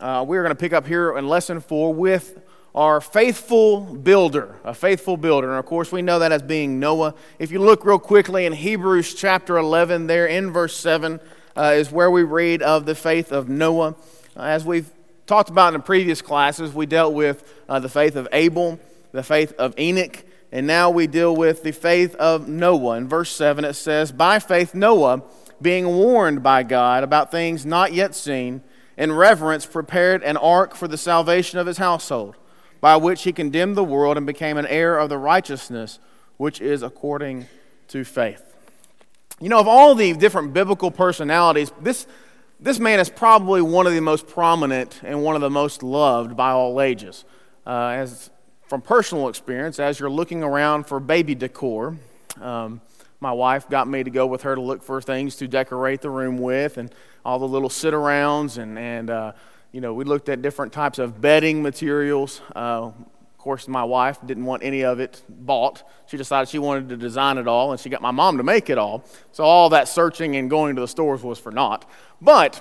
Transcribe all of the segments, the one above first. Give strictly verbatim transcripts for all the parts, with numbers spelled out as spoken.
Uh, we're going to pick up here in lesson four with our faithful builder, a faithful builder. And of course, we know that as being Noah. If you look real quickly in Hebrews chapter eleven, there in verse seven uh, is where we read of the faith of Noah. Uh, as we've talked about in the previous classes, we dealt with uh, the faith of Abel, the faith of Enoch, and now we deal with the faith of Noah. In verse seven it says, "By faith Noah, being warned by God about things not yet seen, in reverence prepared an ark for the salvation of his household, by which he condemned the world and became an heir of the righteousness which is according to faith." You know, of all the different biblical personalities, this this man is probably one of the most prominent and one of the most loved by all ages. Uh, as from personal experience, as you're looking around for baby decor, um, my wife got me to go with her to look for things to decorate the room with, and all the little sit-arounds, and, and uh, you know, we looked at different types of bedding materials. Uh, of course, my wife didn't want any of it bought. She decided she wanted to design it all, and she got my mom to make it all. So all that searching and going to the stores was for naught. But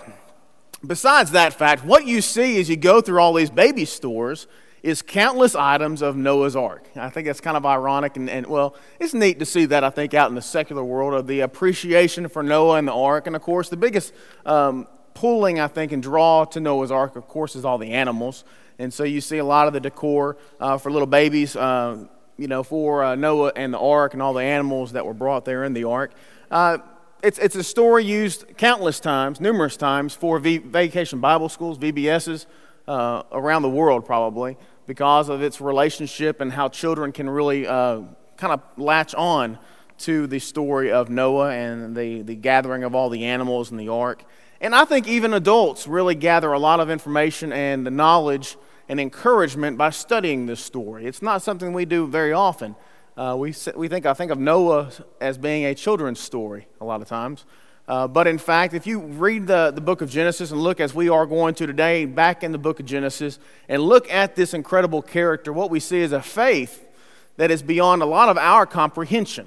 besides that fact, what you see as you go through all these baby stores is countless items of Noah's Ark. I think that's kind of ironic, and, and well, it's neat to see that, I think, out in the secular world, of the appreciation for Noah and the Ark. And of course, the biggest um, pulling, I think, and draw to Noah's Ark, of course, is all the animals. And so you see a lot of the decor uh, for little babies, uh, you know, for uh, Noah and the Ark and all the animals that were brought there in the Ark. Uh, it's, it's a story used countless times, numerous times, for v- vacation Bible schools, V B Ss, uh, around the world probably, because of its relationship and how children can really uh, kind of latch on to the story of Noah and the, the gathering of all the animals in the ark. And I think even adults really gather a lot of information and the knowledge and encouragement by studying this story. It's not something we do very often. Uh, we we think I think of Noah as being a children's story a lot of times. Uh, but in fact, if you read the, the book of Genesis and look, as we are going to today, back in the book of Genesis, and look at this incredible character, what we see is a faith that is beyond a lot of our comprehension.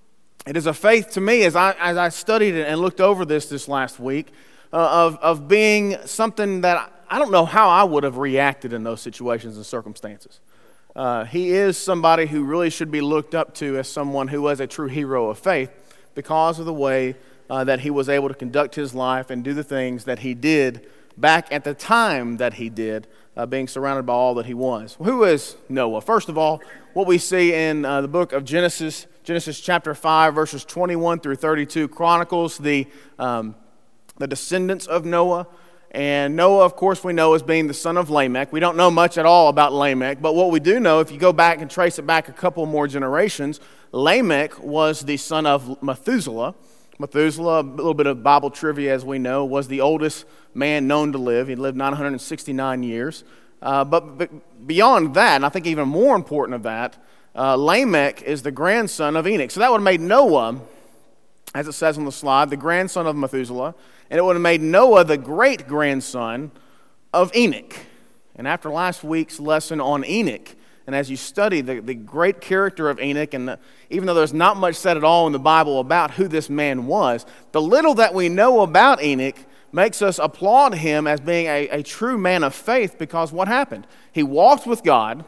It is a faith to me, as I as I studied it and looked over this this last week, uh, of, of being something that I don't know how I would have reacted in those situations and circumstances. Uh, he is somebody who really should be looked up to as someone who was a true hero of faith because of the way Uh, that he was able to conduct his life and do the things that he did back at the time that he did, uh, being surrounded by all that he was. Who is Noah? First of all, what we see in uh, the book of Genesis, Genesis chapter five, verses twenty-one through thirty-two, chronicles the um, the descendants of Noah. And Noah, of course, we know as being the son of Lamech. We don't know much at all about Lamech, but what we do know, if you go back and trace it back a couple more generations, Lamech was the son of Methuselah. Methuselah, a little bit of Bible trivia as we know, was the oldest man known to live. He lived nine hundred sixty-nine years. Uh, but, but beyond that, and I think even more important of that, uh, Lamech is the grandson of Enoch. So that would have made Noah, as it says on the slide, the grandson of Methuselah, and it would have made Noah the great-grandson of Enoch. And after last week's lesson on Enoch, and as you study the, the great character of Enoch, and the, even though there's not much said at all in the Bible about who this man was, the little that we know about Enoch makes us applaud him as being a, a true man of faith, because what happened? He walked with God,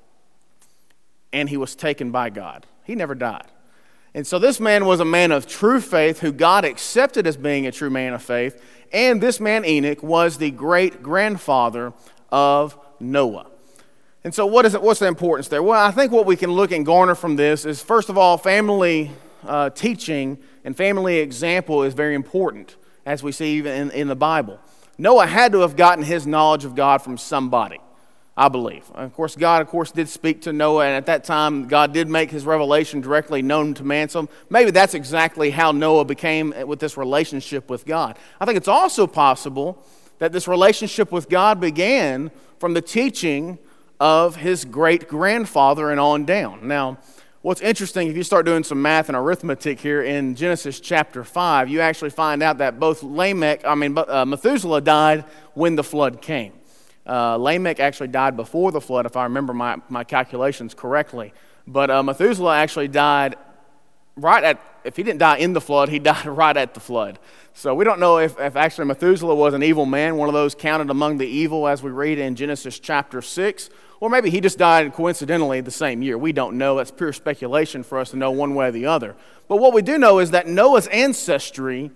and he was taken by God. He never died. And so this man was a man of true faith who God accepted as being a true man of faith, and this man Enoch was the great-grandfather of Noah. And so what is it, what's the importance there? Well, I think what we can look and garner from this is, first of all, family uh, teaching and family example is very important, as we see even in, in the Bible. Noah had to have gotten his knowledge of God from somebody, I believe. Of course, God, of course, did speak to Noah, and at that time, God did make his revelation directly known to man. So maybe that's exactly how Noah became with this relationship with God. I think it's also possible that this relationship with God began from the teaching of his great-grandfather and on down. Now, what's interesting, if you start doing some math and arithmetic here in Genesis chapter five, you actually find out that both Lamech, I mean, uh, Methuselah died when the flood came. Uh, Lamech actually died before the flood, if I remember my, my calculations correctly. But uh, Methuselah actually died right at if he didn't die in the flood, he died right at the flood. So we don't know if, if actually Methuselah was an evil man, one of those counted among the evil as we read in Genesis chapter six, or maybe he just died coincidentally the same year. We don't know. That's pure speculation for us to know one way or the other. But what we do know is that Noah's ancestry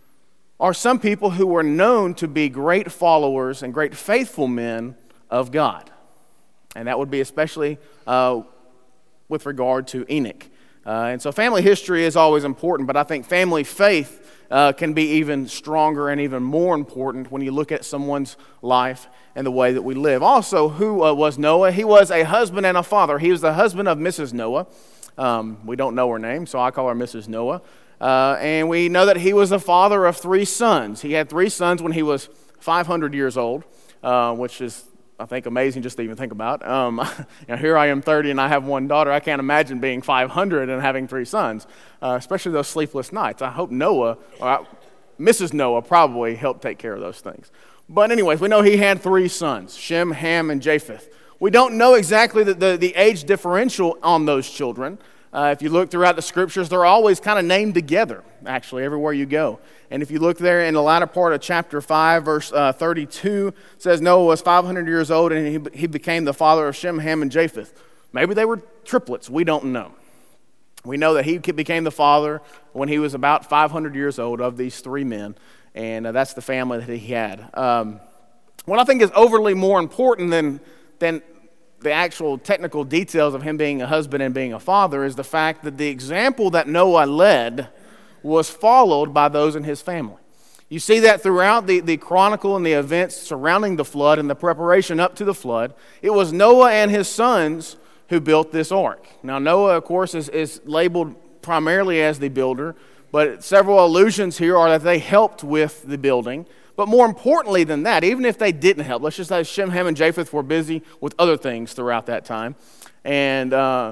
are some people who were known to be great followers and great faithful men of God. And that would be especially uh, with regard to Enoch. Uh, and so family history is always important, but I think family faith uh, can be even stronger and even more important when you look at someone's life and the way that we live. Also, who uh, was Noah? He was a husband and a father. He was the husband of Missus Noah. Um, we don't know her name, so I call her Missus Noah. Uh, and we know that he was the father of three sons. He had three sons when he was five hundred years old, uh, which is, I think, amazing just to even think about. Um, you know, here I am thirty and I have one daughter. I can't imagine being five hundred and having three sons, uh, especially those sleepless nights. I hope Noah, or Missus Noah probably helped take care of those things. But anyways, we know he had three sons, Shem, Ham, and Japheth. We don't know exactly the, the, the age differential on those children. Uh, if you look throughout the scriptures, they're always kind of named together, actually, everywhere you go. And if you look there in the latter part of chapter five, verse uh, thirty-two, it says Noah was five hundred years old and he, he became the father of Shem, Ham, and Japheth. Maybe they were triplets. We don't know. We know that he became the father when he was about five hundred years old of these three men, and uh, that's the family that he had. Um, what I think is overly more important than than the actual technical details of him being a husband and being a father is the fact that the example that Noah led was followed by those in his family. You see that throughout the, the chronicle and the events surrounding the flood and the preparation up to the flood. It was Noah and his sons who built this ark. Now Noah, of course, is, is labeled primarily as the builder, but several allusions here are that they helped with the building. But more importantly than that, even if they didn't help, let's just say Shem, Ham, and Japheth were busy with other things throughout that time, and uh,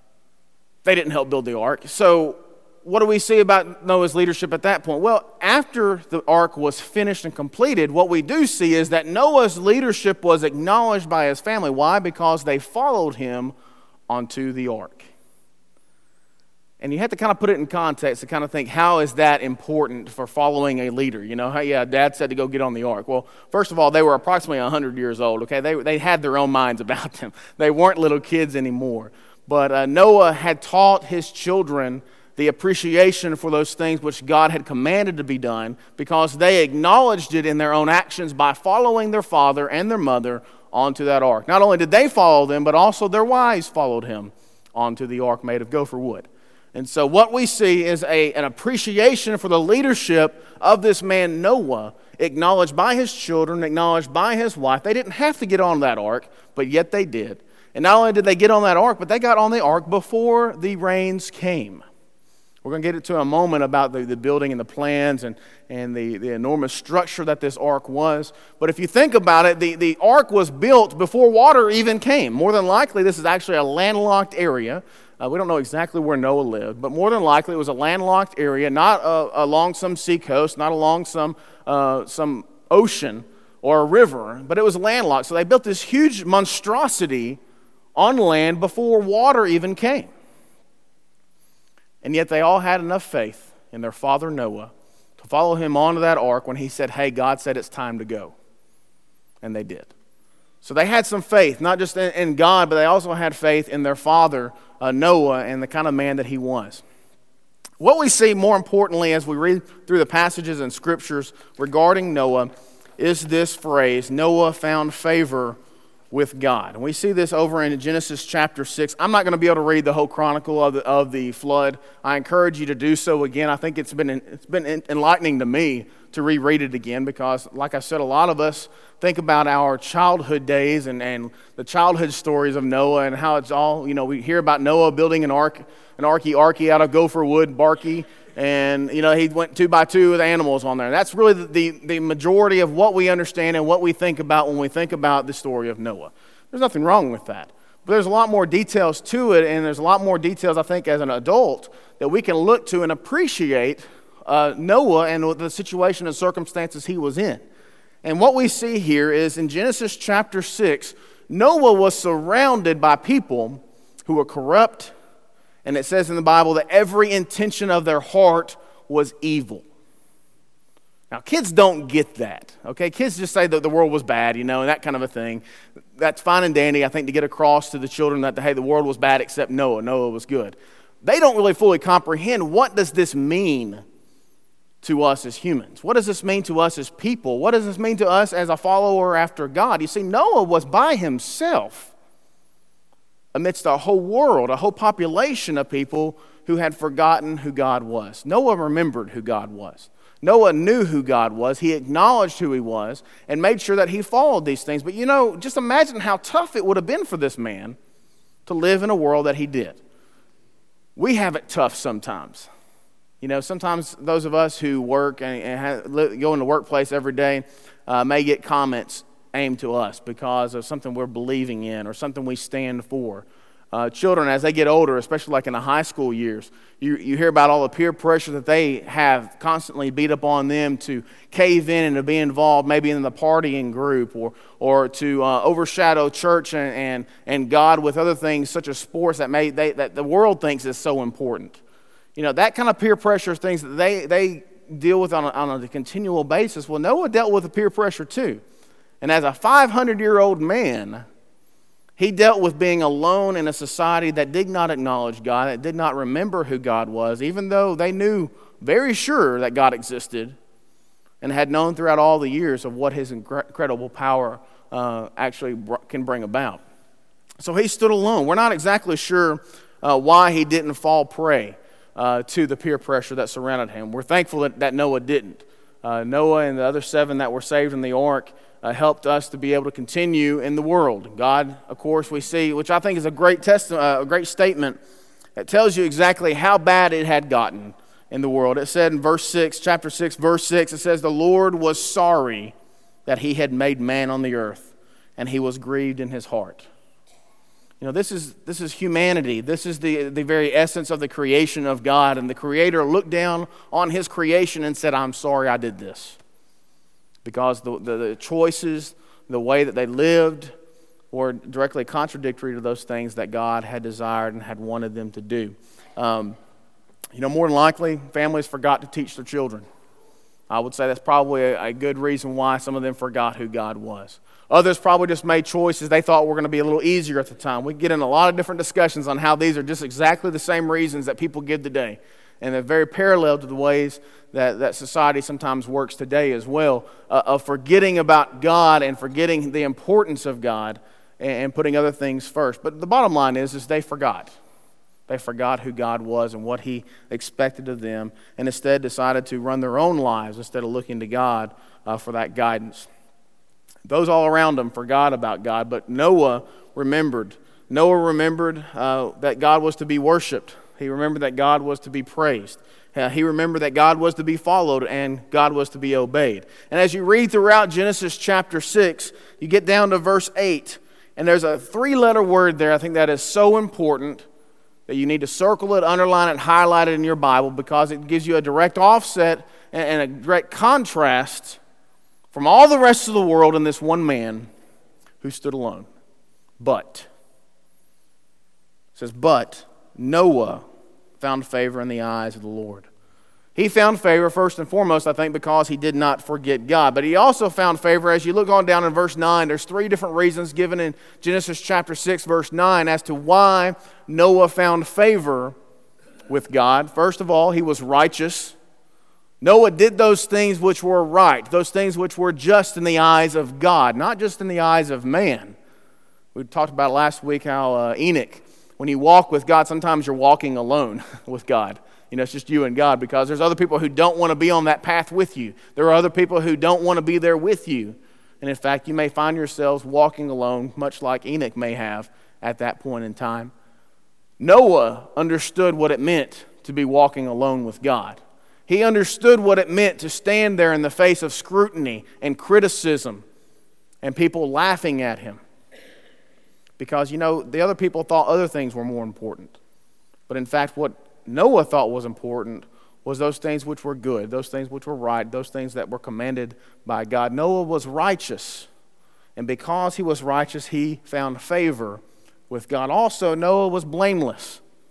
they didn't help build the ark. So what do we see about Noah's leadership at that point? Well, after the ark was finished and completed, what we do see is that Noah's leadership was acknowledged by his family. Why? Because they followed him onto the ark. And you have to kind of put it in context to kind of think, how is that important for following a leader? You know, yeah, Dad said to go get on the ark. Well, first of all, they were approximately one hundred years old, okay? They, they had their own minds about them. They weren't little kids anymore. But uh, Noah had taught his children the appreciation for those things which God had commanded to be done because they acknowledged it in their own actions by following their father and their mother onto that ark. Not only did they follow them, but also their wives followed him onto the ark made of gopher wood. And so what we see is a, an appreciation for the leadership of this man Noah, acknowledged by his children, acknowledged by his wife. They didn't have to get on that ark, but yet they did. And not only did they get on that ark, but they got on the ark before the rains came. We're going to get into a moment about the, the building and the plans and, and the, the enormous structure that this ark was. But if you think about it, the, the ark was built before water even came. More than likely, this is actually a landlocked area. Uh, we don't know exactly where Noah lived, but more than likely it was a landlocked area, not uh, along some seacoast, not along some uh, some ocean or a river, but it was landlocked. So they built this huge monstrosity on land before water even came. And yet they all had enough faith in their father Noah to follow him onto that ark when he said, hey, God said it's time to go. And they did. So they had some faith, not just in, in God, but they also had faith in their father uh, Noah and the kind of man that he was. What we see more importantly as we read through the passages and scriptures regarding Noah is this phrase, Noah found favor with God. And we see this over in Genesis chapter six. I'm not going to be able to read the whole chronicle of the, of the flood. I encourage you to do so again. I think it's been it's been enlightening to me to reread it again because, like I said, a lot of us think about our childhood days and, and the childhood stories of Noah and how it's all, you know, we hear about Noah building an ark, an arky arky out of gopher wood, barky, and, you know, he went two by two with animals on there. That's really the, the, the majority of what we understand and what we think about when we think about the story of Noah. There's nothing wrong with that. But there's a lot more details to it, and there's a lot more details, I think, as an adult that we can look to and appreciate uh, Noah and the situation and circumstances he was in. And what we see here is in Genesis chapter six, Noah was surrounded by people who were corrupt And it says in the Bible that every intention of their heart was evil. Now, kids don't get that, okay? Kids just say that the world was bad, you know, and that kind of a thing. That's fine and dandy, I think, to get across to the children that, hey, the world was bad except Noah. Noah was good. They don't really fully comprehend, what does this mean to us as humans? What does this mean to us as people? What does this mean to us as a follower after God? You see, Noah was by himself amidst a whole world, a whole population of people who had forgotten who God was. Noah remembered who God was. Noah knew who God was. He acknowledged who he was and made sure that he followed these things. But you know, just imagine how tough it would have been for this man to live in a world that he did. We have it tough sometimes. You know, sometimes those of us who work and, and have, go in the workplace every day uh, may get comments aimed to us because of something we're believing in or something we stand for. Uh, children, as they get older, especially like in the high school years, you, you hear about all the peer pressure that they have constantly beat up on them to cave in and to be involved maybe in the partying group or or to uh, overshadow church and, and, and God with other things such as sports that may they, that the world thinks is so important. You know, that kind of peer pressure is things that they, they deal with on a, on a continual basis. Well, Noah dealt with the peer pressure too. And as a five hundred year old man, he dealt with being alone in a society that did not acknowledge God, that did not remember who God was, even though they knew very sure that God existed and had known throughout all the years of what his incredible power uh, actually can bring about. So he stood alone. We're not exactly sure uh, why he didn't fall prey uh, to the peer pressure that surrounded him. We're thankful that, that Noah didn't. Uh, Noah and the other seven that were saved in the ark Uh, helped us to be able to continue in the world. God, of course, we see, which I think is a great test, uh, a great statement that tells you exactly how bad it had gotten in the world. It said in verse six, chapter six, verse six, it says, "The Lord was sorry that he had made man on the earth, and he was grieved in his heart." You know, this is this is humanity. This is the, the very essence of the creation of God. And the Creator looked down on his creation and said, "I'm sorry I did this." Because the, the, the choices, the way that they lived were directly contradictory to those things that God had desired and had wanted them to do. Um, you know, more than likely, families forgot to teach their children. I would say that's probably a, a good reason why some of them forgot who God was. Others probably just made choices they thought were going to be a little easier at the time. We get in a lot of different discussions on how these are just exactly the same reasons that people give today. And they're very parallel to the ways that, that society sometimes works today as well, uh, of forgetting about God and forgetting the importance of God and, and putting other things first. But the bottom line is, is they forgot. They forgot who God was and what he expected of them, and instead decided to run their own lives instead of looking to God uh, for that guidance. Those all around them forgot about God, but Noah remembered. Noah remembered uh, that God was to be worshipped. He remembered that God was to be praised. Uh, he remembered that God was to be followed and God was to be obeyed. And as you read throughout Genesis chapter six, you get down to verse eight, and there's a three-letter word there I think that is so important that you need to circle it, underline it, highlight it in your Bible because it gives you a direct offset and a direct contrast from all the rest of the world in this one man who stood alone. But. It says, but Noah found favor in the eyes of the Lord. He found favor first and foremost, I think, because he did not forget God. But he also found favor, as you look on down in verse nine, there's three different reasons given in Genesis chapter six, verse nine, as to why Noah found favor with God. First of all, he was righteous. Noah did those things which were right, those things which were just in the eyes of God, not just in the eyes of man. We talked about last week how uh, Enoch, when you walk with God, sometimes you're walking alone with God. You know, it's just you and God because there's other people who don't want to be on that path with you. There are other people who don't want to be there with you. And in fact, you may find yourselves walking alone, much like Enoch may have at that point in time. Noah understood what it meant to be walking alone with God. He understood what it meant to stand there in the face of scrutiny and criticism and people laughing at him. Because, you know, the other people thought other things were more important. But in fact, what Noah thought was important was those things which were good, those things which were right, those things that were commanded by God. Noah was righteous. And because he was righteous, he found favor with God. Also, Noah was blameless.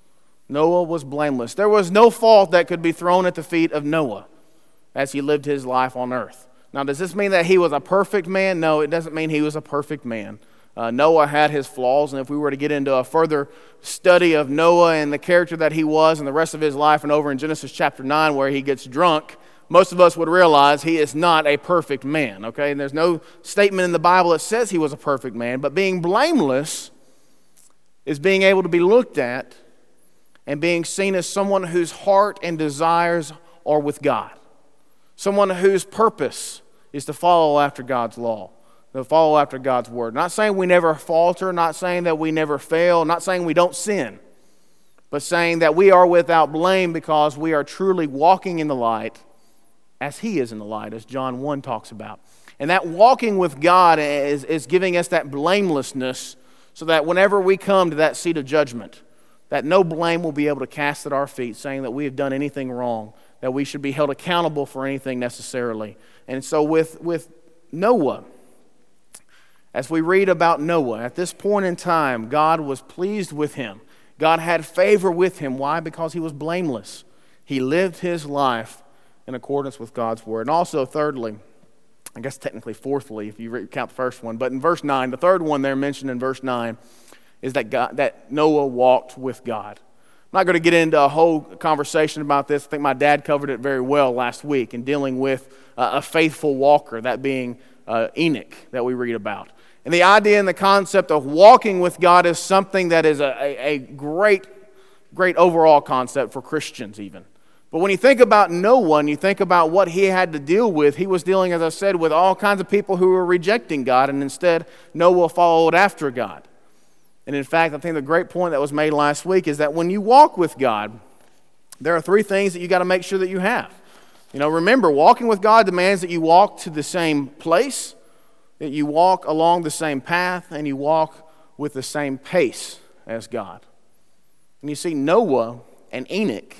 Noah was blameless. There was no fault that could be thrown at the feet of Noah as he lived his life on earth. Now, does this mean that he was a perfect man? No, it doesn't mean he was a perfect man. Uh, Noah had his flaws, and if we were to get into a further study of Noah and the character that he was and the rest of his life, and over in Genesis chapter nine where he gets drunk, most of us would realize he is not a perfect man, okay? And there's no statement in the Bible that says he was a perfect man, but being blameless is being able to be looked at and being seen as someone whose heart and desires are with God. Someone whose purpose is to follow after God's law, to follow after God's word. Not saying we never falter, not saying that we never fail, not saying we don't sin, but saying that we are without blame because we are truly walking in the light as he is in the light, as John one talks about. And that walking with God is, is giving us that blamelessness so that whenever we come to that seat of judgment, that no blame will be able to cast at our feet, saying that we have done anything wrong, that we should be held accountable for anything necessarily. And so with, with Noah, as we read about Noah, at this point in time, God was pleased with him. God had favor with him. Why? Because he was blameless. He lived his life in accordance with God's word. And also, thirdly, I guess technically fourthly, if you count the first one, but in verse nine, the third one there mentioned in verse nine is that God, that Noah walked with God. I'm not going to get into a whole conversation about this. I think my dad covered it very well last week in dealing with uh, a faithful walker, that being uh, Enoch that we read about. And the idea and the concept of walking with God is something that is a, a, a great, great overall concept for Christians even. But when you think about Noah and you think about what he had to deal with, he was dealing, as I said, with all kinds of people who were rejecting God, and instead Noah followed after God. And in fact, I think the great point that was made last week is that when you walk with God, there are three things that you got to make sure that you have. You know, remember, walking with God demands that you walk to the same place, that you walk along the same path, and you walk with the same pace as God. And you see, Noah and Enoch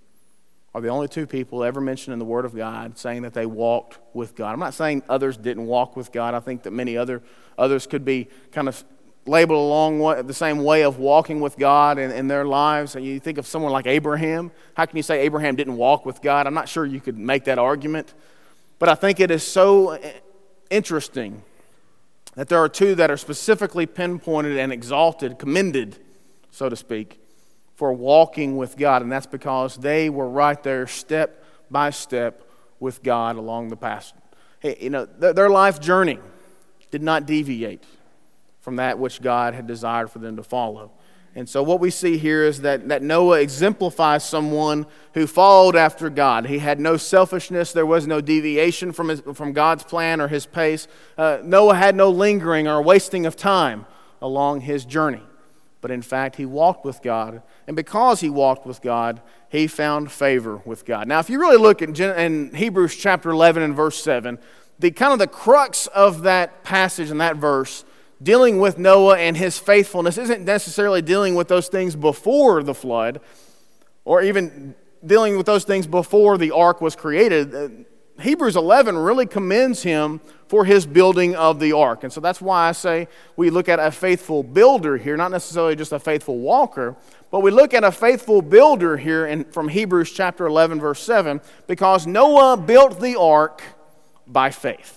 are the only two people ever mentioned in the Word of God saying that they walked with God. I'm not saying others didn't walk with God. I think that many other others could be kind of labeled along the same way of walking with God in, in their lives. And you think of someone like Abraham. How can you say Abraham didn't walk with God? I'm not sure you could make that argument. But I think it is so interesting that there are two that are specifically pinpointed and exalted, commended, so to speak, for walking with God. And that's because they were right there step by step with God along the path. Hey, you know, th- their life journey did not deviate from that which God had desired for them to follow. And so what we see here is that, that Noah exemplifies someone who followed after God. He had no selfishness. There was no deviation from, his, from God's plan or his pace. Uh, Noah had no lingering or wasting of time along his journey. But in fact, he walked with God. And because he walked with God, he found favor with God. Now, if you really look at Gen- in Hebrews chapter eleven and verse seven, the kind of the crux of that passage and that verse dealing with Noah and his faithfulness isn't necessarily dealing with those things before the flood or even dealing with those things before the ark was created. Hebrews eleven really commends him for his building of the ark. And so that's why I say we look at a faithful builder here, not necessarily just a faithful walker, but we look at a faithful builder here in, from Hebrews chapter eleven, verse seven, because Noah built the ark by faith.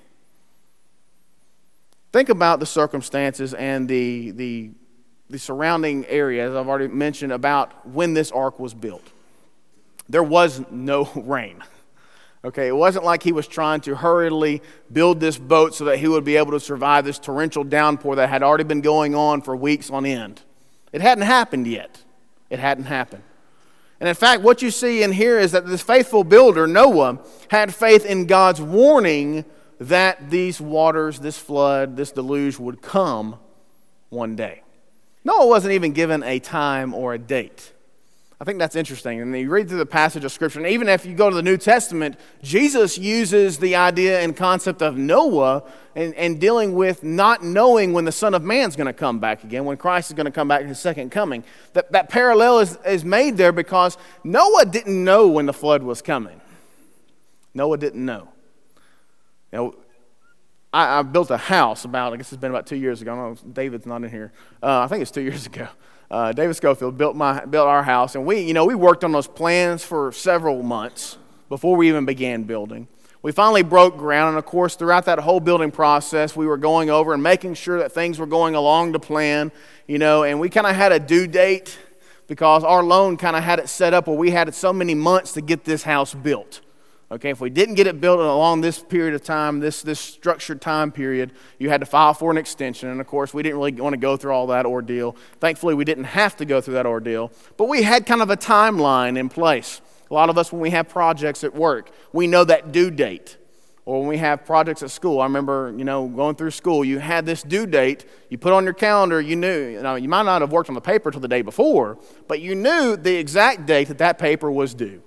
Think about the circumstances and the, the, the surrounding area, as I've already mentioned, about when this ark was built. There was no rain. Okay, it wasn't like he was trying to hurriedly build this boat so that he would be able to survive this torrential downpour that had already been going on for weeks on end. It hadn't happened yet. It hadn't happened. And in fact, what you see in here is that this faithful builder, Noah, had faith in God's warning that these waters, this flood, this deluge would come one day. Noah wasn't even given a time or a date. I think that's interesting. And you read through the passage of Scripture, and even if you go to the New Testament, Jesus uses the idea and concept of Noah and, and dealing with not knowing when the Son of Man's going to come back again, when Christ is going to come back in his second coming. That, that parallel is, is made there because Noah didn't know when the flood was coming. Noah didn't know. You know, I, I built a house about, I guess it's been about two years ago. I don't know, David's not in here. Uh, I think it's two years ago. uh, David Schofield built my built our house, and we, you know, we worked on those plans for several months before we even began building. We finally broke ground, and of course, throughout that whole building process, we were going over and making sure that things were going along to plan, you know, and we kind of had a due date because our loan kind of had it set up where we had so many months to get this house built. Okay, if we didn't get it built along this period of time, this this structured time period, you had to file for an extension. And of course, we didn't really want to go through all that ordeal. Thankfully, we didn't have to go through that ordeal. But we had kind of a timeline in place. A lot of us, when we have projects at work, we know that due date. Or when we have projects at school, I remember, you know, going through school, you had this due date. You put on your calendar, you knew, you know, you might not have worked on the paper till the day before, but you knew the exact date that that paper was due.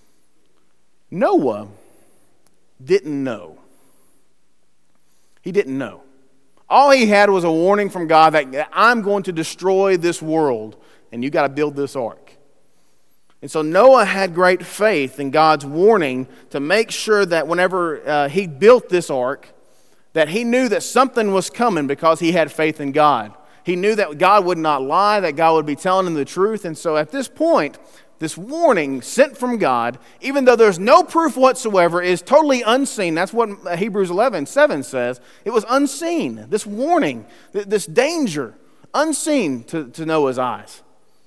Noah didn't know. He didn't know. All he had was a warning from God that I'm going to destroy this world, and you got to build this ark. And so Noah had great faith in God's warning to make sure that whenever uh, he built this ark, that he knew that something was coming because he had faith in God. He knew that God would not lie, that God would be telling him the truth. And so at this point, this warning sent from God, even though there's no proof whatsoever, is totally unseen. That's what Hebrews eleven seven says. It was unseen. This warning, this danger, unseen to, to Noah's eyes.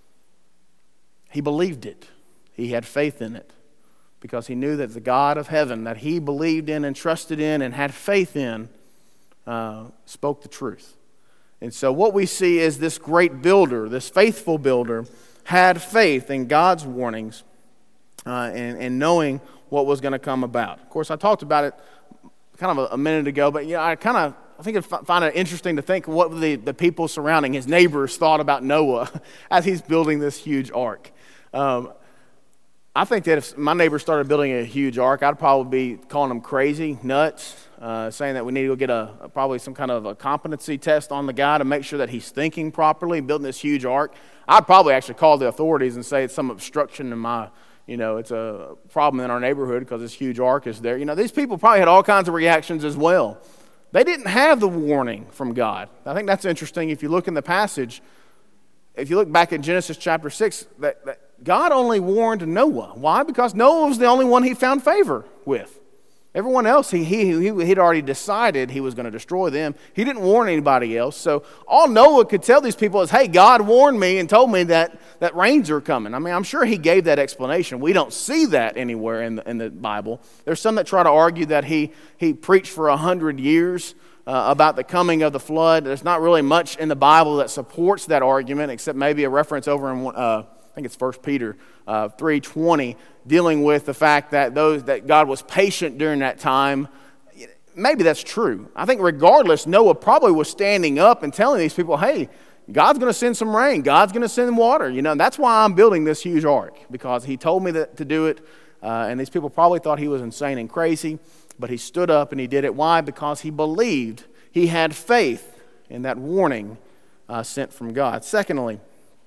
He believed it. He had faith in it because he knew that the God of heaven that he believed in and trusted in and had faith in uh, spoke the truth. And so what we see is this great builder, this faithful builder, had faith in God's warnings uh, and, and knowing what was going to come about. Of course, I talked about it kind of a, a minute ago, but you know, I kind of I think I find it interesting to think what the, the people surrounding his neighbors thought about Noah as he's building this huge ark. Um, I think that if my neighbors started building a huge ark, I'd probably be calling them crazy, nuts, uh, saying that we need to go get a, a probably some kind of a competency test on the guy to make sure that he's thinking properly, building this huge ark. I'd probably actually call the authorities and say it's some obstruction in my, you know, it's a problem in our neighborhood because this huge ark is there. You know, these people probably had all kinds of reactions as well. They didn't have the warning from God. I think that's interesting. If you look in the passage, if you look back at Genesis chapter six, that, that God only warned Noah. Why? Because Noah was the only one he found favor with. Everyone else, he, he, he, he'd already decided he was going to destroy them. He didn't warn anybody else. So all Noah could tell these people is, hey, God warned me and told me that, that rains are coming. I mean, I'm sure he gave that explanation. We don't see that anywhere in the, in the Bible. There's some that try to argue that he, he preached for a hundred years uh, about the coming of the flood. There's not really much in the Bible that supports that argument, except maybe a reference over in uh, I think it's First Peter uh, three twenty, dealing with the fact that those that God was patient during that time. Maybe that's true. I think regardless, Noah probably was standing up and telling these people, hey, God's going to send some rain. God's going to send water. You know, and that's why I'm building this huge ark, because he told me that, to do it. Uh, and these people probably thought he was insane and crazy, but he stood up and he did it. Why? Because he believed. He had faith in that warning uh, sent from God. Secondly,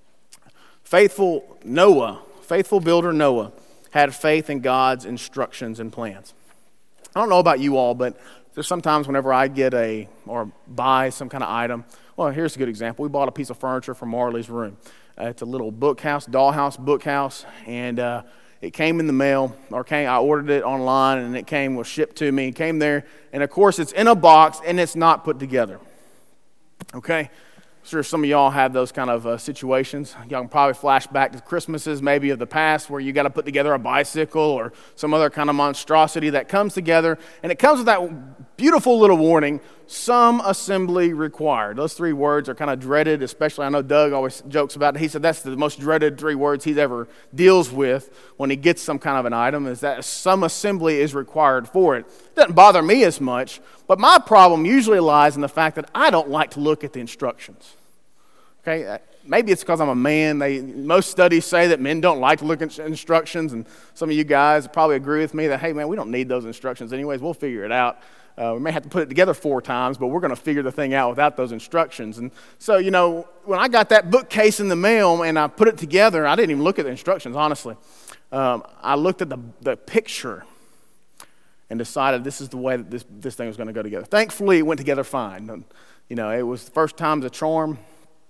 Faithful Noah, faithful builder Noah, had faith in God's instructions and plans. I don't know about you all, but there's sometimes whenever I get a, or buy some kind of item, well, here's a good example. We bought a piece of furniture from Marley's room. Uh, it's a little bookhouse, dollhouse bookhouse, and uh, it came in the mail, or came, I ordered it online, and it came, was shipped to me. It came there, and of course, it's in a box, and it's not put together. Okay? I'm sure some of y'all have those kind of uh, situations. Y'all can probably flash back to Christmases maybe of the past where you got to put together a bicycle or some other kind of monstrosity that comes together, and it comes with that beautiful little warning, some assembly required. Those three words are kind of dreaded, especially I know Doug always jokes about it. He said that's the most dreaded three words he's ever deals with when he gets some kind of an item, is that some assembly is required for it. It doesn't bother me as much, but my problem usually lies in the fact that I don't like to look at the instructions. Okay, maybe it's because I'm a man. They, most studies say that men don't like to look at instructions, and some of you guys probably agree with me that, hey, man, we don't need those instructions anyways. We'll figure it out. Uh, we may have to put it together four times, but we're going to figure the thing out without those instructions. And so, you know, when I got that bookcase in the mail and I put it together, I didn't even look at the instructions, honestly. Um, I looked at the, the picture and decided this is the way that this, this thing was going to go together. Thankfully, it went together fine. You know, it was the first time's a charm.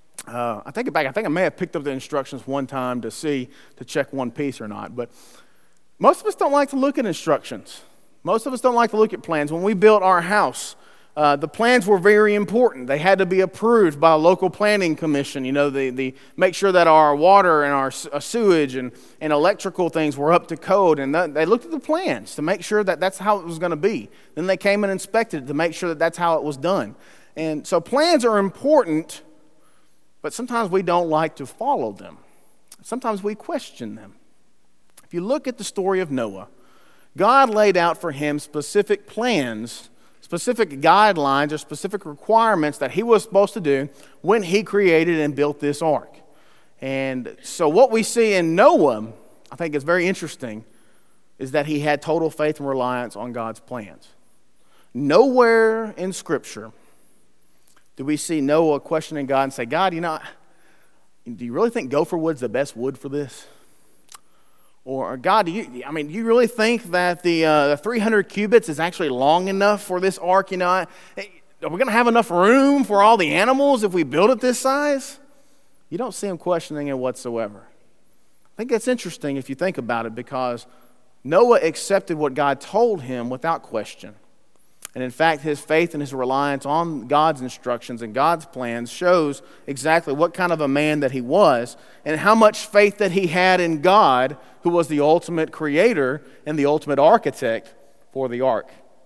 Uh, I take it back. I think I may have picked up the instructions one time to see, to check one piece or not. But most of us don't like to look at instructions. Most of us don't like to look at plans. When we built our house, uh, the plans were very important. They had to be approved by a local planning commission. You know, the, the make sure that our water and our uh, sewage and, and electrical things were up to code. And that, they looked at the plans to make sure that that's how it was going to be. Then they came and inspected it to make sure that that's how it was done. And so plans are important, but sometimes we don't like to follow them. Sometimes we question them. If you look at the story of Noah, God laid out for him specific plans, specific guidelines, or specific requirements that he was supposed to do when he created and built this ark. And so what we see in Noah, I think is very interesting, is that he had total faith and reliance on God's plans. Nowhere in Scripture do we see Noah questioning God and say, God, you know, do you really think gopher wood's the best wood for this? Or, God, do you, I mean, do you really think that the, uh, the three hundred cubits is actually long enough for this ark? You know, are we going to have enough room for all the animals if we build it this size? You don't see him questioning it whatsoever. I think that's interesting if you think about it, because Noah accepted what God told him without question. And in fact, his faith and his reliance on God's instructions and God's plans shows exactly what kind of a man that he was and how much faith that he had in God, who was the ultimate creator and the ultimate architect for the ark.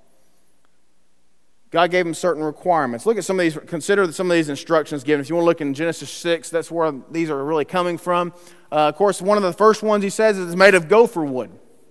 God gave him certain requirements. Look at some of these, consider some of these instructions given. If you want to look in Genesis six, that's where these are really coming from. Uh, of course, one of the first ones he says is made of gopher wood.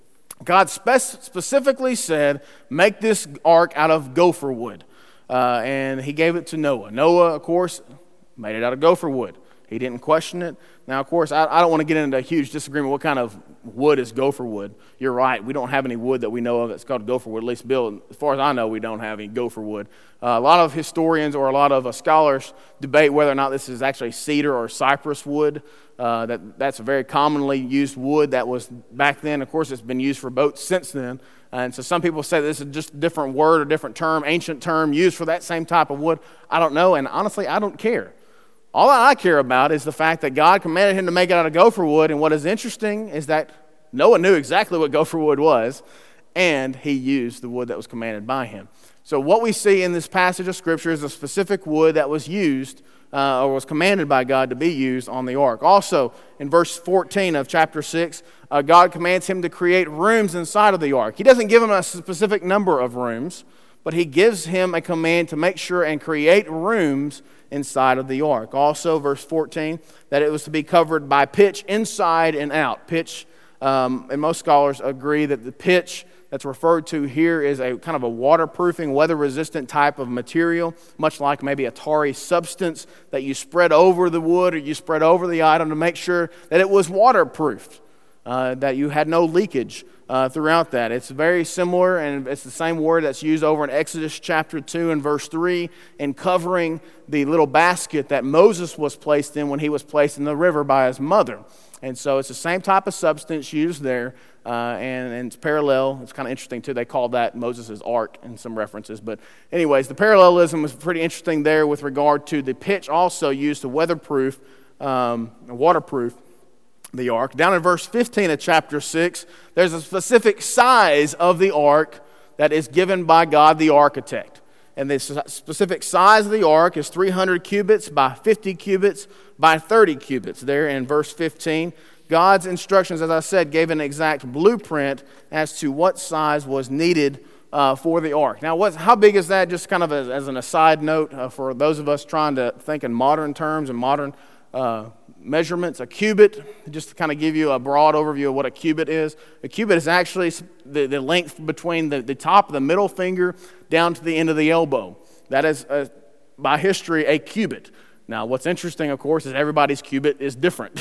God spec- specifically said, make this ark out of gopher wood. Uh, and he gave it to Noah. Noah, of course, made it out of gopher wood. He didn't question it. Now, of course, I, I don't want to get into a huge disagreement. What kind of wood is gopher wood? You're right. We don't have any wood that we know of that's called gopher wood. At least, Bill, as far as I know, we don't have any gopher wood. Uh, a lot of historians or a lot of uh, scholars debate whether or not this is actually cedar or cypress wood. Uh, that that's a very commonly used wood that was back then. Of course, it's been used for boats since then. And so some people say this is just a different word or different term, ancient term used for that same type of wood. I don't know, and honestly, I don't care. All I care about is the fact that God commanded him to make it out of gopher wood, and what is interesting is that Noah knew exactly what gopher wood was, and he used the wood that was commanded by him. So what we see in this passage of Scripture is a specific wood that was used uh, or was commanded by God to be used on the ark. Also, in verse fourteen of chapter six, uh, God commands him to create rooms inside of the ark. He doesn't give him a specific number of rooms, but he gives him a command to make sure and create rooms inside of the ark. Also, verse fourteen, that it was to be covered by pitch inside and out. Pitch, um, and most scholars agree that the pitch that's referred to here is a kind of a waterproofing, weather-resistant type of material, much like maybe a tarry substance that you spread over the wood or you spread over the item to make sure that it was waterproof, uh, that you had no leakage uh, throughout that. It's very similar, and it's the same word that's used over in Exodus chapter two and verse three in covering the little basket that Moses was placed in when he was placed in the river by his mother. And so it's the same type of substance used there, uh, and, and it's parallel. It's kind of interesting, too. They call that Moses' ark in some references. But anyways, the parallelism was pretty interesting there with regard to the pitch also used to weatherproof, um, waterproof the ark. Down in verse fifteen of chapter six, there's a specific size of the ark that is given by God the architect. And the specific size of the ark is three hundred cubits by fifty cubits by thirty cubits. There in verse fifteen, God's instructions, as I said, gave an exact blueprint as to what size was needed uh, for the ark. Now, what's, how big is that? Just kind of as, as an aside note uh, for those of us trying to think in modern terms and modern uh, measurements. A cubit, just to kind of give you a broad overview of what a cubit is. A cubit is actually the, the length between the, the top of the middle finger down to the end of the elbow. That is, uh, by history, a cubit. Now, what's interesting, of course, is everybody's cubit is different.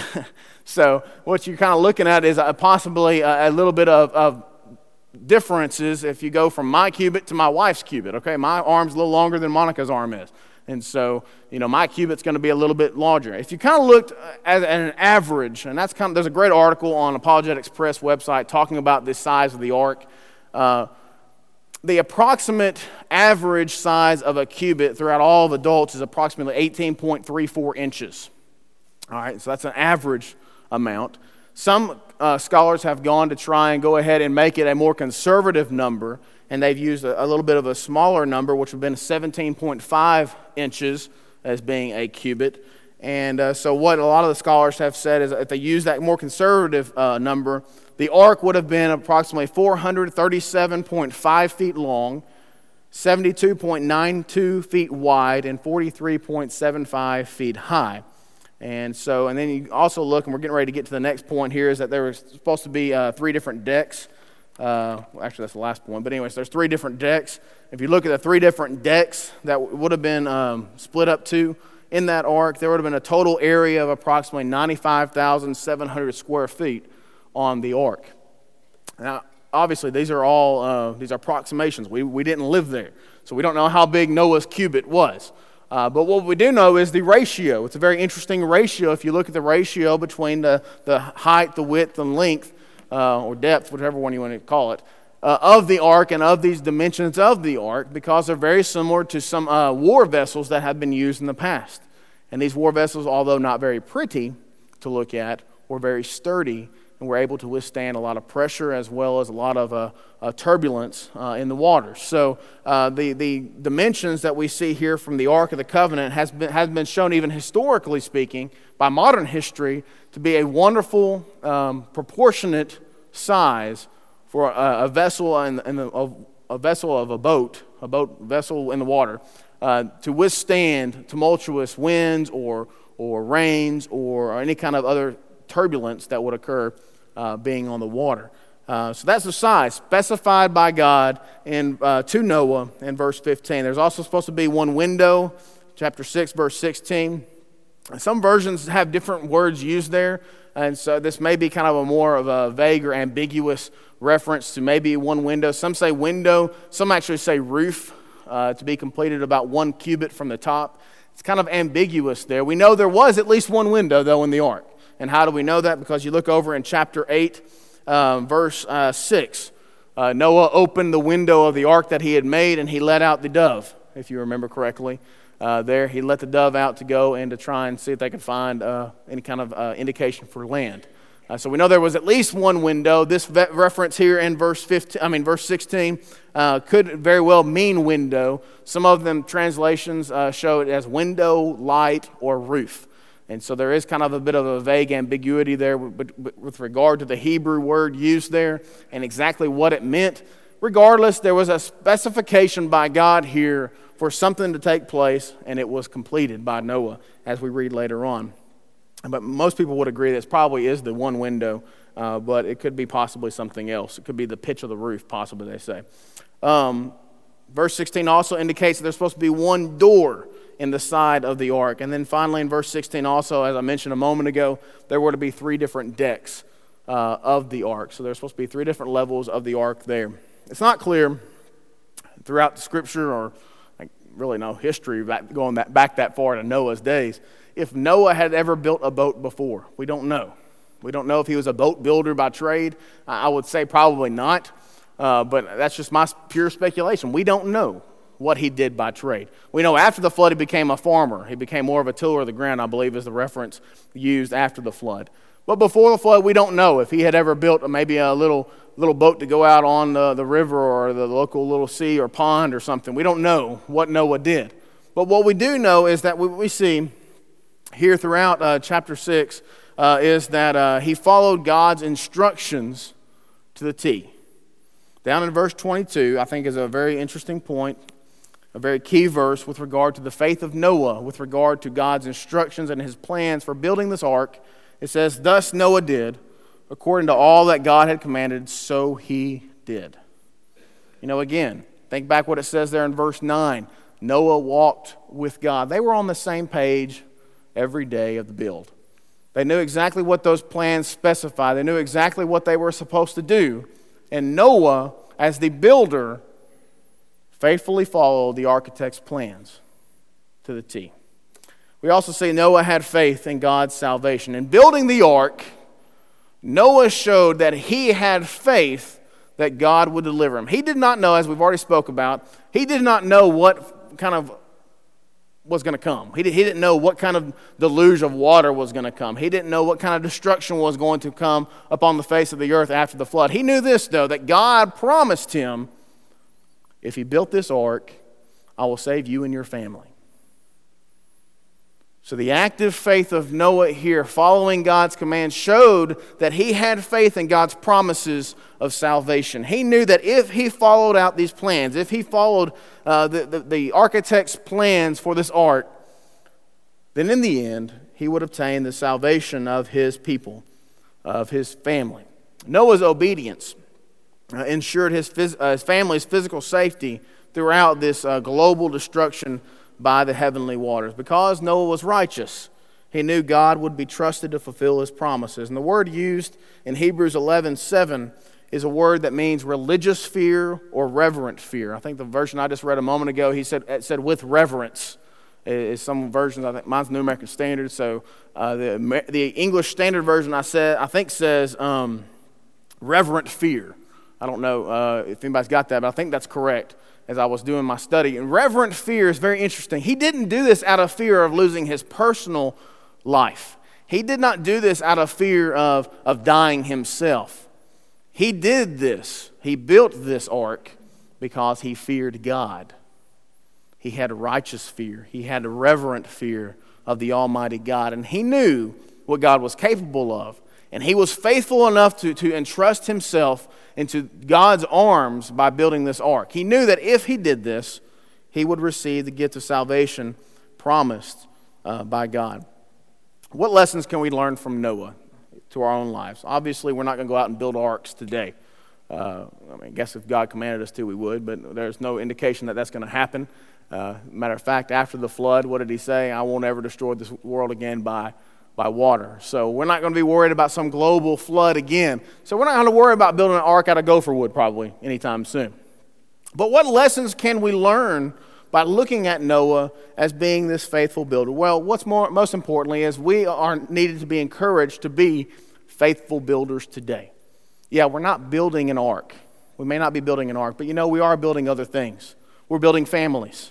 So what you're kind of looking at is a, possibly a, a little bit of, of differences if you go from my cubit to my wife's cubit. Okay, my arm's a little longer than Monica's arm is. And so, you know, my cubit's going to be a little bit larger. If you kind of looked at, at an average, and that's kind of, there's a great article on Apologetics Press website talking about the size of the ark. Uh, The approximate average size of a cubit throughout all of adults is approximately eighteen point three four inches. All right, so that's an average amount. Some uh, scholars have gone to try and go ahead and make it a more conservative number, and they've used a, a little bit of a smaller number, which would have been seventeen point five inches as being a cubit. And uh, so what a lot of the scholars have said is if they use that more conservative uh, number, the ark would have been approximately four hundred thirty-seven point five feet long, seventy-two point nine two feet wide, and forty-three point seven five feet high. And so, and then you also look, and we're getting ready to get to the next point here, is that there was supposed to be uh, three different decks. Uh, well, actually, that's the last point. But anyways, there's three different decks. If you look at the three different decks that would have been um, split up to in that ark, there would have been a total area of approximately ninety-five thousand seven hundred square feet on the ark. Now, obviously, these are all uh, these are approximations. We we didn't live there, so we don't know how big Noah's cubit was. Uh, but what we do know is the ratio. It's a very interesting ratio. If you look at the ratio between the, the height, the width, and length, uh, or depth, whatever one you want to call it, uh, of the ark and of these dimensions of the ark, because they're very similar to some uh, war vessels that have been used in the past. And these war vessels, although not very pretty to look at, were very sturdy and were able to withstand a lot of pressure as well as a lot of uh, uh, turbulence uh, in the water. So uh, the, the dimensions that we see here from the Ark of the Covenant has been, has been shown, even historically speaking, by modern history, to be a wonderful, um, proportionate size for a, a vessel in, in the, a, a vessel of a boat, a boat vessel in the water, uh, to withstand tumultuous winds or or rains or any kind of other turbulence that would occur uh, being on the water. Uh, so that's the size specified by God in uh, to Noah in verse fifteen. There's also supposed to be one window, chapter six, verse sixteen. Some versions have different words used there, and so this may be kind of a more of a vague or ambiguous reference to maybe one window. Some say window, some actually say roof, uh, to be completed about one cubit from the top. It's kind of ambiguous there. We know there was at least one window, though, in the ark. And how do we know that? Because you look over in chapter eight, um, verse uh, six. Uh, Noah opened the window of the ark that he had made, and he let out the dove, if you remember correctly. Uh, there, he let the dove out to go and to try and see if they could find uh, any kind of uh, indication for land. Uh, so we know there was at least one window. This ve- reference here in verse fifteen, I mean verse sixteen, uh, could very well mean window. Some of them translations uh, show it as window, light, or roof. And so there is kind of a bit of a vague ambiguity there with, with regard to the Hebrew word used there and exactly what it meant. Regardless, there was a specification by God here for something to take place, and it was completed by Noah, as we read later on. But most people would agree that it probably is the one window, uh, but it could be possibly something else. It could be the pitch of the roof, possibly, they say. Um, verse sixteen also indicates that there's supposed to be one door in the side of the ark. And then finally in verse sixteen also, as I mentioned a moment ago, there were to be three different decks uh, of the ark. So there's supposed to be three different levels of the ark there. It's not clear throughout the scripture or like, really no history back, going that, back that far to Noah's days, if Noah had ever built a boat before. We don't know. We don't know if he was a boat builder by trade. I would say probably not, uh, but that's just my pure speculation. We don't know what he did by trade. We know after the flood he became a farmer. He became more of a tiller of the ground, I believe is the reference used after the flood. But before the flood, we don't know if he had ever built maybe a little little boat to go out on the, the river or the local little sea or pond or something. We don't know what Noah did. But what we do know is that what we see here throughout uh, chapter six uh, is that uh, he followed God's instructions to the T. Down in verse twenty-two, I think is a very interesting point, a very key verse with regard to the faith of Noah, with regard to God's instructions and his plans for building this ark. It says, "Thus Noah did, according to all that God had commanded, so he did." You know, again, think back what it says there in verse nine. Noah walked with God. They were on the same page every day of the build. They knew exactly what those plans specified. They knew exactly what they were supposed to do. And Noah, as the builder, faithfully followed the architect's plans to the T. We also see Noah had faith in God's salvation. In building the ark, Noah showed that he had faith that God would deliver him. He did not know, as we've already spoke about, he did not know what kind of was going to come. He, did, he didn't know what kind of deluge of water was going to come. He didn't know what kind of destruction was going to come upon the face of the earth after the flood. He knew this, though, that God promised him, if he built this ark, I will save you and your family. So the active faith of Noah here, following God's command, showed that he had faith in God's promises of salvation. He knew that if he followed out these plans, if he followed uh, the, the, the architect's plans for this ark, then in the end, he would obtain the salvation of his people, of his family. Noah's obedience uh, ensured his, phys- uh, his family's physical safety throughout this uh, global destruction by the heavenly waters. Because Noah was righteous, he knew God would be trusted to fulfill his promises. And the word used in Hebrews eleven seven is a word that means religious fear or reverent fear. I think the version I just read a moment ago, he said it said with reverence. Is some versions, I think mine's New American Standard. So uh, the the English Standard Version I said I think says um, reverent fear. I don't know uh, if anybody's got that, but I think that's correct. As I was doing my study. And reverent fear is very interesting. He didn't do this out of fear of losing his personal life. He did not do this out of fear of, of dying himself. He did this. He built this ark because he feared God. He had a righteous fear. He had a reverent fear of the Almighty God. And he knew what God was capable of. And he was faithful enough to, to entrust himself into God's arms by building this ark. He knew that if he did this, he would receive the gift of salvation promised uh, by God. What lessons can we learn from Noah to our own lives? Obviously, we're not going to go out and build arks today. Uh, I mean, I guess if God commanded us to, we would, but there's no indication that that's going to happen. Uh, matter of fact, after the flood, what did he say? I won't ever destroy this world again by by water. So we're not going to be worried about some global flood again. So we're not going to worry about building an ark out of gopher wood probably anytime soon. But what lessons can we learn by looking at Noah as being this faithful builder? Well, what's more, most importantly is we are needed to be encouraged to be faithful builders today. Yeah, we're not building an ark. We may not be building an ark, but you know, we are building other things. We're building families.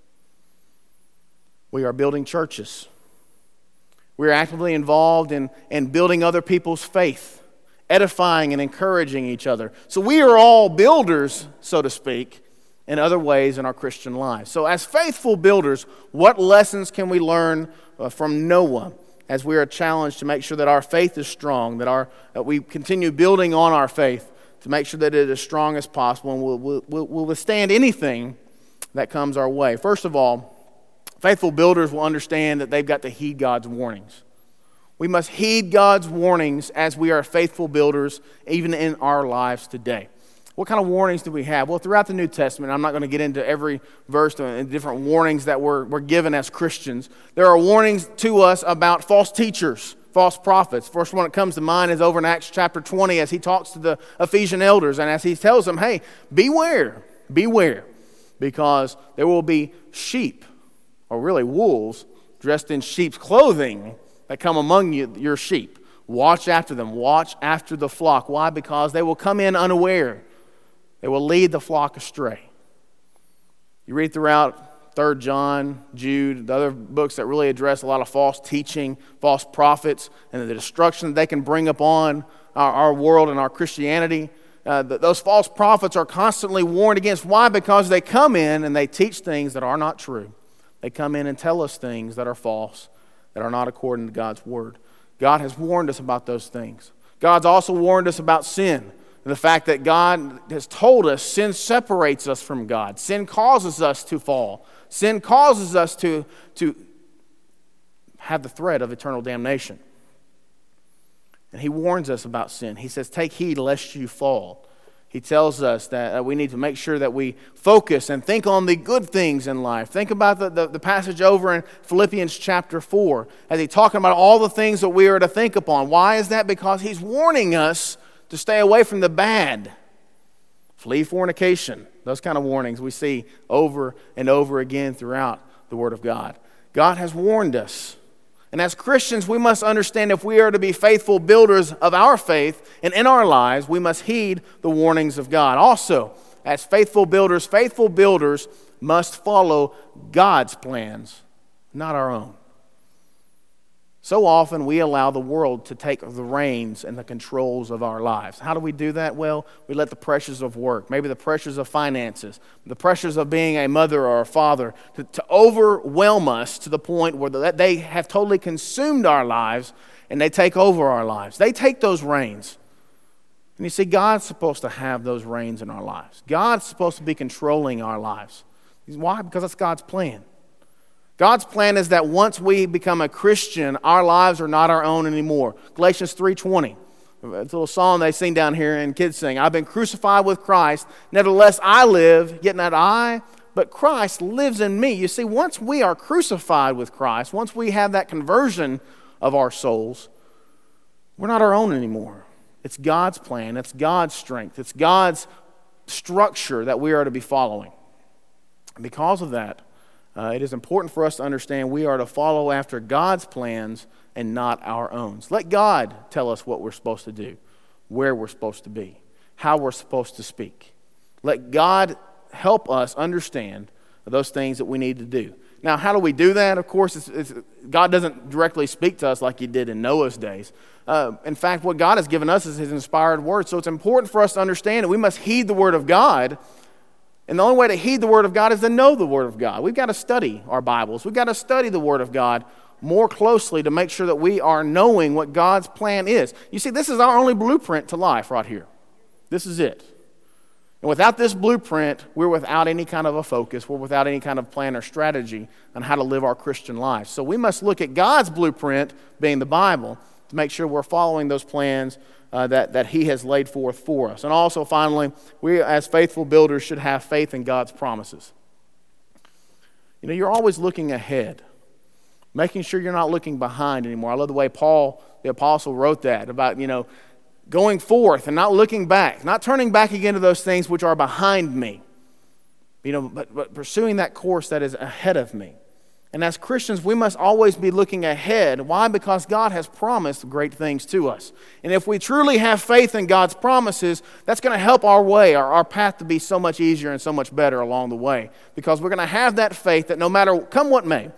We are building churches. We're actively involved in, in building other people's faith, edifying and encouraging each other. So we are all builders, so to speak, in other ways in our Christian lives. So as faithful builders, what lessons can we learn uh, from Noah as we are challenged to make sure that our faith is strong, that, our, that we continue building on our faith to make sure that it is as strong as possible and we'll, we'll, we'll withstand anything that comes our way? First of all, faithful builders will understand that they've got to heed God's warnings. We must heed God's warnings as we are faithful builders, even in our lives today. What kind of warnings do we have? Well, throughout the New Testament, I'm not going to get into every verse and different warnings that we're, we're given as Christians. There are warnings to us about false teachers, false prophets. First one that comes to mind is over in Acts chapter twenty as he talks to the Ephesian elders and as he tells them, hey, beware, beware, because there will be sheep, or really wolves, dressed in sheep's clothing that come among you, your sheep. Watch after them. Watch after the flock. Why? Because they will come in unaware. They will lead the flock astray. You read throughout Third John, Jude, the other books that really address a lot of false teaching, false prophets, and the destruction that they can bring upon our, our world and our Christianity. Uh, th- those false prophets are constantly warned against. Why? Because they come in and they teach things that are not true. They come in and tell us things that are false, that are not according to God's word. God has warned us about those things. God's also warned us about sin. And the fact that God has told us sin separates us from God. Sin causes us to fall. Sin causes us to, to have the threat of eternal damnation. And he warns us about sin. He says, take heed lest you fall. He tells us that we need to make sure that we focus and think on the good things in life. Think about the, the, the passage over in Philippians chapter four as he's talking about all the things that we are to think upon. Why is that? Because he's warning us to stay away from the bad. Flee fornication. Those kind of warnings we see over and over again throughout the Word of God. God has warned us. And as Christians, we must understand if we are to be faithful builders of our faith and in our lives, we must heed the warnings of God. Also, as faithful builders, faithful builders must follow God's plans, not our own. So often we allow the world to take the reins and the controls of our lives. How do we do that? Well, we let the pressures of work, maybe the pressures of finances, the pressures of being a mother or a father to, to overwhelm us to the point where they have totally consumed our lives and they take over our lives. They take those reins. And you see, God's supposed to have those reins in our lives. God's supposed to be controlling our lives. Why? Because that's God's plan. God's plan is that once we become a Christian, our lives are not our own anymore. Galatians three twenty, it's a little song they sing down here and kids sing. I've been crucified with Christ, nevertheless I live, yet not I, but Christ lives in me. You see, once we are crucified with Christ, once we have that conversion of our souls, we're not our own anymore. It's God's plan, it's God's strength, it's God's structure that we are to be following. And because of that, Uh, it is important for us to understand we are to follow after God's plans and not our own. So let God tell us what we're supposed to do, where we're supposed to be, how we're supposed to speak. Let God help us understand those things that we need to do. Now, how do we do that? Of course, it's, it's, God doesn't directly speak to us like he did in Noah's days. Uh, in fact, what God has given us is his inspired word. So it's important for us to understand that we must heed the word of God. And the only way to heed the Word of God is to know the Word of God. We've got to study our Bibles. We've got to study the Word of God more closely to make sure that we are knowing what God's plan is. You see, this is our only blueprint to life right here. This is it. And without this blueprint, we're without any kind of a focus. We're without any kind of plan or strategy on how to live our Christian life. So we must look at God's blueprint, being the Bible, to make sure we're following those plans Uh, that, that he has laid forth for us. And also, finally, we as faithful builders should have faith in God's promises. You know, you're always looking ahead, making sure you're not looking behind anymore. I love the way Paul, the apostle, wrote that about, you know, going forth and not looking back, not turning back again to those things which are behind me, you know, but, but pursuing that course that is ahead of me. And as Christians, we must always be looking ahead. Why? Because God has promised great things to us. And if we truly have faith in God's promises, that's going to help our way, our, our path to be so much easier and so much better along the way. Because we're going to have that faith that no matter, come what may,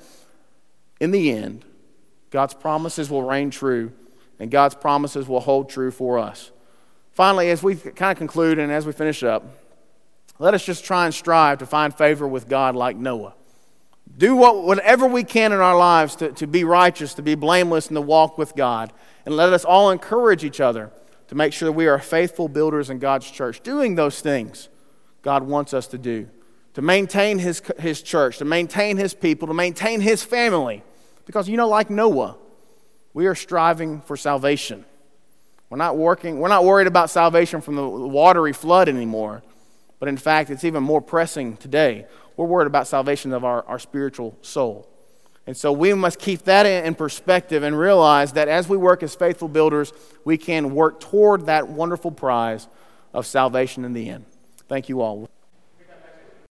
in the end, God's promises will reign true and God's promises will hold true for us. Finally, as we kind of conclude and as we finish up, let us just try and strive to find favor with God like Noah. Do what, whatever we can in our lives to, to be righteous, to be blameless, and to walk with God. And let us all encourage each other to make sure that we are faithful builders in God's church, doing those things God wants us to do, to maintain his, his church, to maintain his people, to maintain his family. Because, you know, like Noah, we are striving for salvation. We're not working, we're not worried about salvation from the watery flood anymore. But in fact, it's even more pressing today. We're worried about salvation of our, our spiritual soul. And so we must keep that in perspective and realize that as we work as faithful builders, we can work toward that wonderful prize of salvation in the end. Thank you all.